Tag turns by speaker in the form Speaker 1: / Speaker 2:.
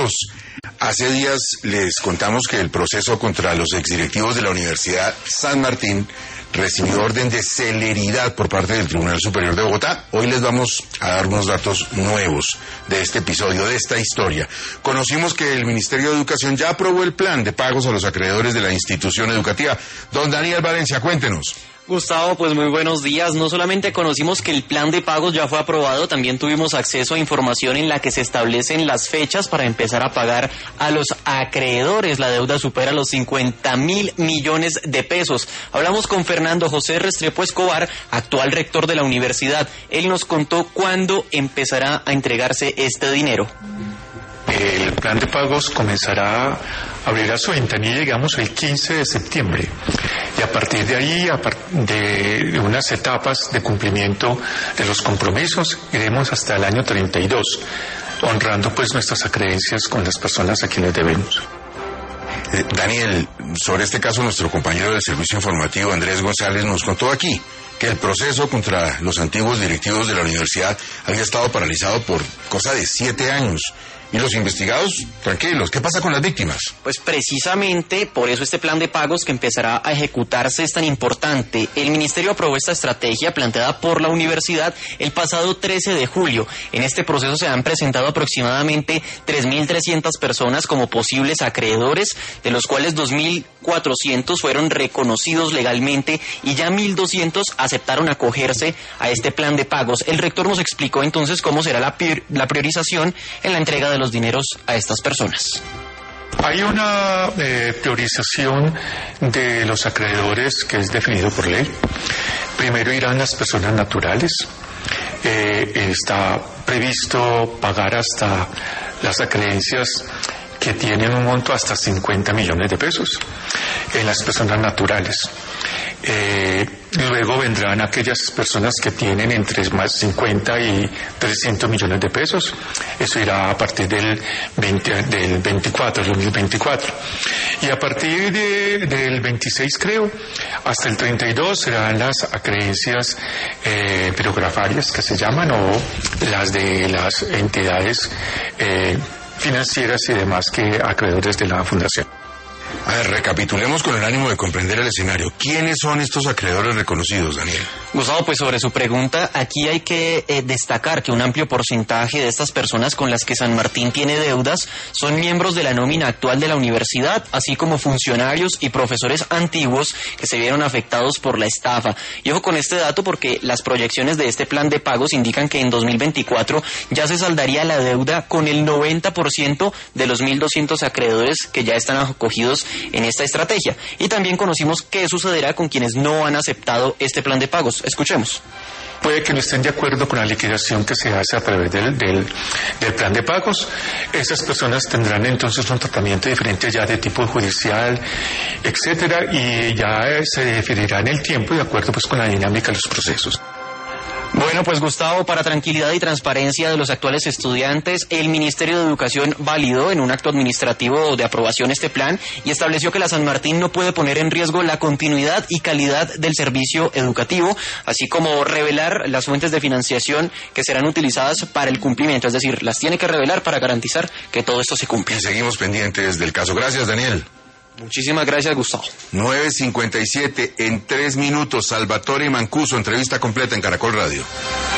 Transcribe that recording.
Speaker 1: amigos, hace días les contamos que el proceso contra los exdirectivos de la Universidad San Martín recibió orden de celeridad por parte del Tribunal Superior de Bogotá. Hoy les vamos a dar unos datos nuevos de este episodio, de esta historia. Conocimos que el Ministerio de Educación ya aprobó el plan de pagos a los acreedores de la institución educativa. Don Daniel Valencia, cuéntenos.
Speaker 2: Gustavo, pues muy buenos días. No solamente conocimos que el plan de pagos ya fue aprobado, también tuvimos acceso a información en la que se establecen las fechas para empezar a pagar a los acreedores. La deuda supera los 50.000 millones de pesos. Hablamos con Fernando José Restrepo Escobar, actual rector de la universidad. Él nos contó cuándo empezará a entregarse este dinero.
Speaker 3: El plan de pagos comenzará a abrir su ventanilla, digamos, el 15 de septiembre. Y a partir de ahí, de unas etapas de cumplimiento de los compromisos, iremos hasta el año 32, honrando pues nuestras acreencias con las personas a quienes debemos.
Speaker 1: Daniel, sobre este caso nuestro compañero del servicio informativo, Andrés González, nos contó aquí que el proceso contra los antiguos directivos de la universidad había estado paralizado por cosa de 7 años. Y los investigados, tranquilos, ¿qué pasa con las víctimas?
Speaker 2: Pues precisamente por eso este plan de pagos que empezará a ejecutarse es tan importante. El Ministerio aprobó esta estrategia planteada por la universidad el pasado 13 de julio. En este proceso se han presentado aproximadamente 3.300 personas como posibles acreedores, de los cuales 2.400 fueron reconocidos legalmente y ya 1.200 aceptaron acogerse a este plan de pagos. El rector nos explicó entonces cómo será la priorización en la entrega de los dineros a estas personas.
Speaker 3: Hay una priorización de los acreedores que es definido por ley. Primero irán las personas naturales. Está previsto pagar hasta las acreencias que tienen un monto hasta 50 millones de pesos en las personas naturales. Luego vendrán aquellas personas que tienen entre más 50 y 300 millones de pesos. Eso irá a partir del 2024. Y a partir del 26, creo, hasta el 32 serán las acreencias pirografarias que se llaman, o las de las entidades financieras y demás que acreedores de la fundación.
Speaker 1: A ver, recapitulemos con el ánimo de comprender el escenario. ¿Quiénes son estos acreedores reconocidos, Daniel?
Speaker 2: Gustavo, pues sobre su pregunta, aquí hay que destacar que un amplio porcentaje de estas personas con las que San Martín tiene deudas son miembros de la nómina actual de la universidad, así como funcionarios y profesores antiguos que se vieron afectados por la estafa. Y ojo con este dato porque las proyecciones de este plan de pagos indican que en 2024 ya se saldaría la deuda con el 90% de los 1.200 acreedores que ya están acogidos en esta estrategia. Y también conocimos qué sucederá con quienes no han aceptado este plan de pagos. Escuchemos.
Speaker 3: Puede que no estén de acuerdo con la liquidación que se hace a través del plan de pagos. Esas personas tendrán entonces un tratamiento diferente ya de tipo judicial, etcétera, y ya se definirá en el tiempo de acuerdo pues con la dinámica de los procesos.
Speaker 2: Bueno, pues Gustavo, para tranquilidad y transparencia de los actuales estudiantes, el Ministerio de Educación validó en un acto administrativo de aprobación este plan y estableció que la San Martín no puede poner en riesgo la continuidad y calidad del servicio educativo, así como revelar las fuentes de financiación que serán utilizadas para el cumplimiento, es decir, las tiene que revelar para garantizar que todo esto se cumple.
Speaker 1: Y seguimos pendientes del caso. Gracias, Daniel.
Speaker 2: Muchísimas gracias, Gustavo.
Speaker 1: 9:57, en 3 minutos, Salvatore Mancuso, entrevista completa en Caracol Radio.